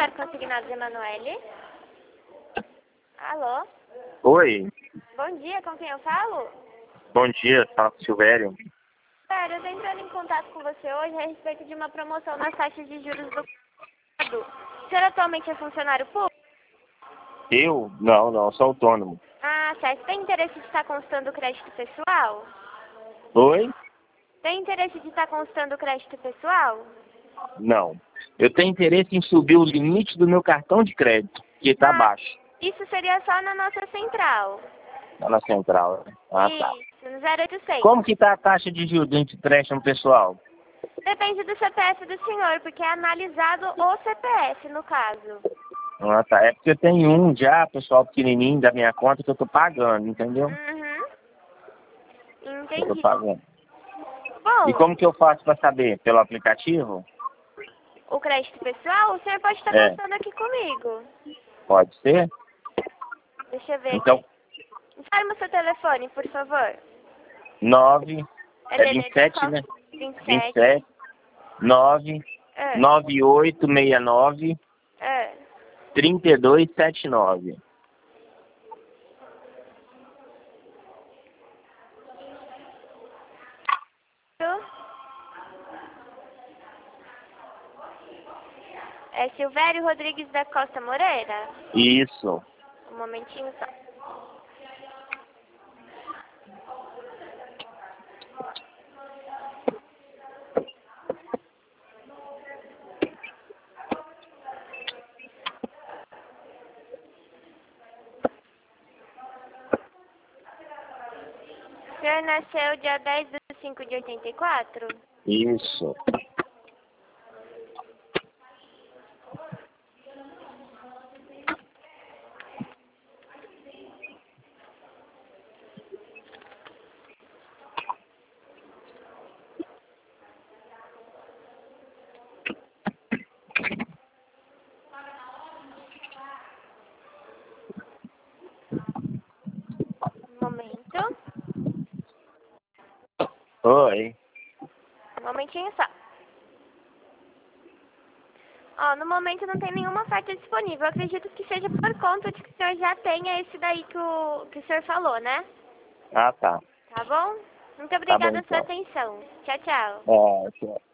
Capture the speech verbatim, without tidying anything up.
Silvério Consignados Emanuele. Alô? Oi, Bom dia, com quem eu falo? bom dia, fala com o Silvério. Sério, eu tô entrando em contato com você hoje a respeito de uma promoção nas taxas de juros do Estado. O senhor atualmente é funcionário público? Eu? Não, não, sou autônomo. Ah, certo. Tem interesse de estar constando o crédito pessoal? Oi? Tem interesse de estar constando o crédito pessoal? Não. Eu tenho interesse em subir o limite do meu cartão de crédito, que está Ah, baixo, isso seria só na nossa central. lá na central. Né? Ah, tá. Isso, no zero oitocentos. Como que está a taxa de juros do empréstimo pessoal? Depende do C P F do senhor, porque é analisado o C P F, no caso. Ah, tá. É porque eu tenho um já, pessoal, pequenininho da minha conta que eu tô pagando, entendeu? Uhum. Eu tô Entendi. pagando. E Bom, como que eu faço para saber? Pelo aplicativo? o crédito pessoal, o senhor pode estar É, constando aqui comigo. pode ser? Deixa eu ver Então, aqui. Informe o seu telefone, por favor. nove, É é D D vinte e D sete, qual? né? vinte e vinte e sete. sete, nove, É, nove oito seis nove, é. três dois sete nove. É Silvério Rodrigues da Costa Moreira? Isso. Um momentinho só. O senhor nasceu dia dez de cinco de oitenta e quatro? Isso. Um momento. Oi. Um momentinho só. Ó, no momento não tem nenhuma oferta disponível. Eu acredito que seja por conta de que o senhor já tenha esse daí que o, que o senhor falou, né? Ah, tá. Tá bom? Muito Tá bom, obrigada pela sua então. atenção. Tchau, tchau. É, tchau.